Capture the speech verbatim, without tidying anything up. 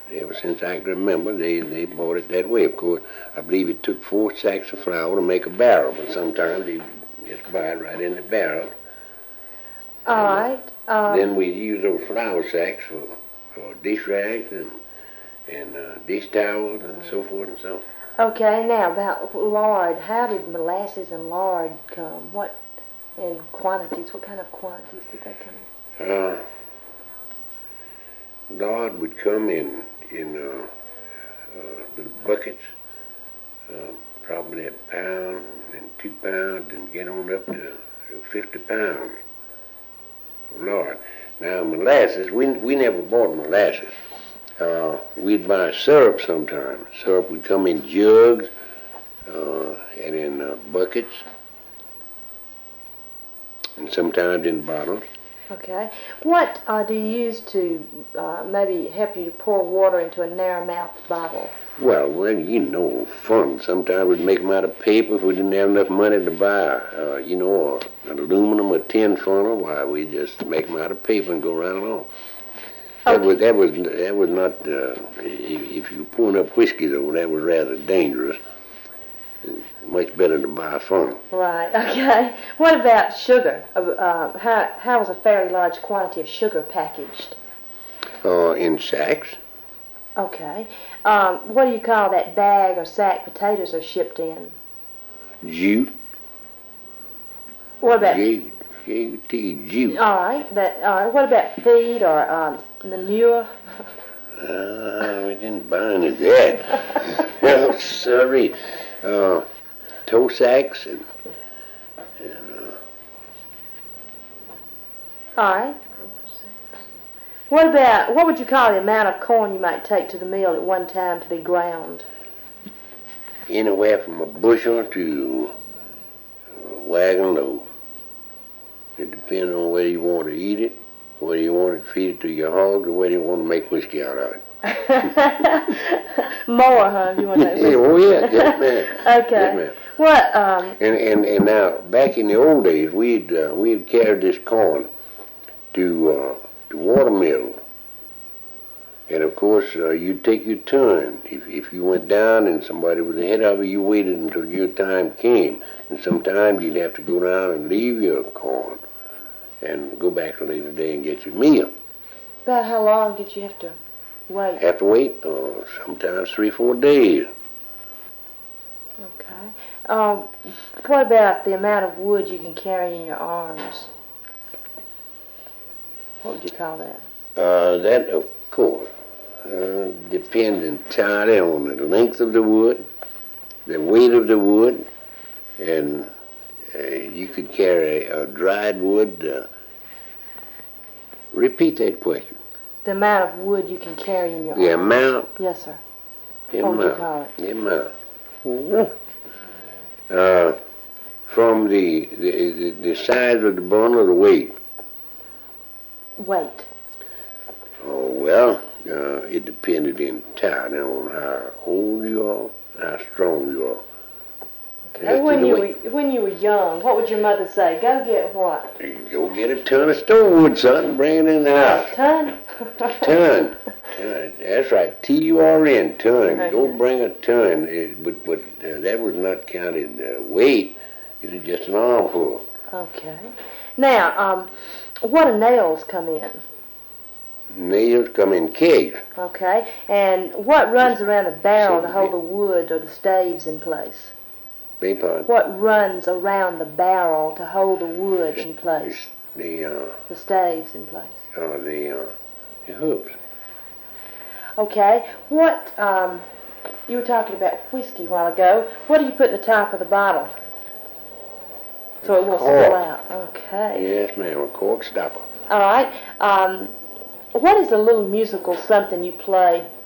ever since I can remember, they, they bought it that way. Of course, I believe it took four sacks of flour to make a barrel, but sometimes they just buy it right in the barrel. All and, right. Um, then we use those flour sacks for, for dish rags and and uh, dish towels and so forth and so on. Okay, now about lard. How did molasses and lard come? What in quantities? What kind of quantities did they come in? Uh, lard would come in in uh, uh, little buckets, uh, probably a pound and two pounds, and get on up to fifty pounds of lard. Now molasses, we we never bought molasses. Uh, we'd buy syrup sometimes. Syrup would come in jugs uh, and in uh, buckets, and sometimes in bottles. Okay. What uh, do you use to uh, maybe help you to pour water into a narrow-mouthed bottle? Well, well, you know, fun. Sometimes we'd make them out of paper if we didn't have enough money to buy, uh, you know, an aluminum or tin funnel. Why, we just make them out of paper and go right along. That was that was that was not. Uh, if you were pouring up whiskey, though, that was rather dangerous. Much better to buy a funnel. Right. Okay. What about sugar? Uh, uh, how how was a fairly large quantity of sugar packaged? Uh, in sacks. Okay. Um, what do you call that bag or sack potatoes are shipped in? Jute. What about? J U T, jute. All right. But uh, what about feed or um, manure? Uh, we didn't buy any of that. Oh, sorry. Uh, toe sacks and, and uh, all right. What about, what would you call the amount of corn you might take to the mill at one time to be ground? anywhere from a bushel to a wagon load. It depends on whether you want to eat it, whether you want to feed it to your hogs, or whether you want to make whiskey out of it. More, huh? You want to Yeah, oh yeah, yes ma'am. Okay. Yes ma'am. What, um... And, and, and now, back in the old days, we'd, uh, we'd carry this corn to, uh, to watermill. And of course, uh, you'd take your turn. If, if you went down and somebody was ahead of you, you waited until your time came. And sometimes you'd have to go down and leave your corn and go back a later day and get your meal. About how long did you have to wait? Have to wait, uh, sometimes three, four days. Okay. Um, what about the amount of wood you can carry in your arms? What would you call that? Uh, that, of course, uh, depends entirely on the length of the wood, the weight of the wood, and uh, you could carry a dried wood. Uh, repeat that question. The amount of wood you can carry in your The arms. amount? Yes, sir. The What would you amount. call it? The amount. Uh, from the, the, the, the size of the bundle or the weight? Weight. Oh, well, uh, it depended entirely on how old you are, how strong you are. Okay. When you were when you were young, what would your mother say? Go get what? You go get a ton of stone wood, son, bring it in the house. Ton. Ton. Uh, that's right, T U R N, ton. Okay. Go bring a ton. It, but but uh, that was not counted uh, weight. It was just an armful. Okay. Now, um, what do nails come in? Nails come in kegs. Okay. And what runs around the barrel to hold the wood or the staves in place? Beg pardon? What runs around the barrel to hold the wood in place? The uh, The staves in place. uh, the uh, the hoops. Okay. What, um, you were talking about whiskey a while ago. What do you put in the top of the bottle? So it won't Cork. spill out. Okay. Yes, ma'am, a cork stopper. All right. Um, what is a little musical something you play